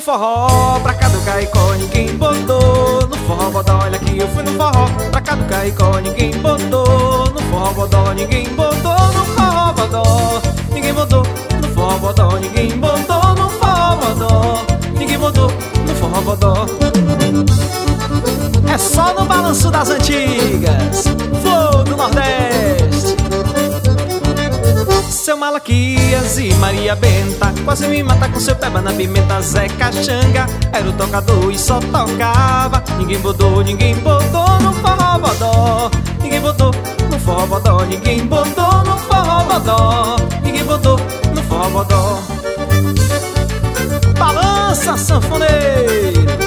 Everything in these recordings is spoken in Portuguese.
forró, pra cá do Caicó ninguém botou. No forró bodó, olha que eu fui no forró, pra cá do Caicó ninguém botou. No forró bodó, ninguém botou. No forró bodó, ninguém botou. No forró bodó, ninguém botou. No forró bodó, ninguém botou. No forró bodó. É só no balanço das antigas, flor do Nordeste. Seu Malaquias e Maria Benta quase me mata com seu peba na pimenta. Zé Caxanga era o tocador e só tocava. Ninguém botou no forró bodó. Ninguém botou no forró bodó. Ninguém botou no forró bodó. Ninguém botou no forró bodó. Balança, sanfoneiro.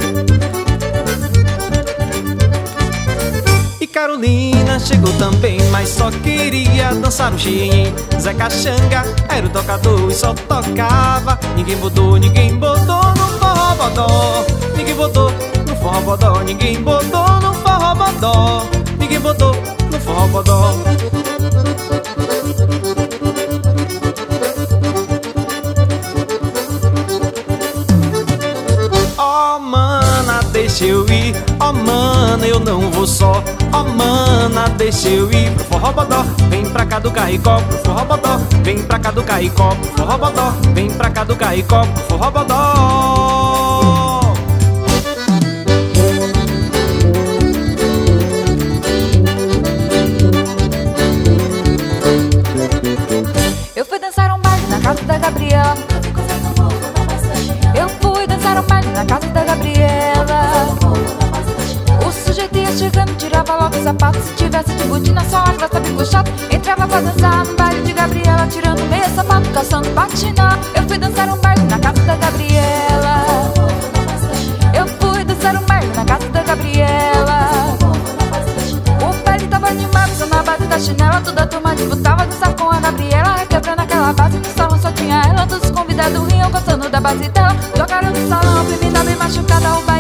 Carolina chegou também, mas só queria dançar o xiim. Zé Caxanga era o tocador e só tocava. Ninguém botou no forró bodó. Ninguém botou no forró bodó. Ninguém botou no forró bodó. Ninguém botou no forró bodó. Oh mana, deixa eu ir. Oh mana, eu não vou só. Oh mana, deixa eu ir pro forró bodó. Vem pra cá do Caicó pro forró bodó. Vem pra cá do Caicó pro forró bodó. Vem pra cá do Caicó pro forró bodó. Eu fui dançar um baile na casa da Gabriela. Eu fui dançar um baile na casa da Gabriela. O sujeito ia chegando, tirava logo os sapatos. Se tivesse de botina, só a graça bem puxado. Entrava pra dançar no baile de Gabriela, tirando meio sapato, caçando patinar. Eu fui dançar um baile na casa da Gabriela. Eu fui dançar um baile na casa da Gabriela. O baile tava animado, só na base da chinela. Toda a turma disputava dançar com a Gabriela. Quebrando aquela base, no salão só tinha ela. Todos os convidados riam, gostando da base dela. Jogaram no salão, a menina bem machucada, o baile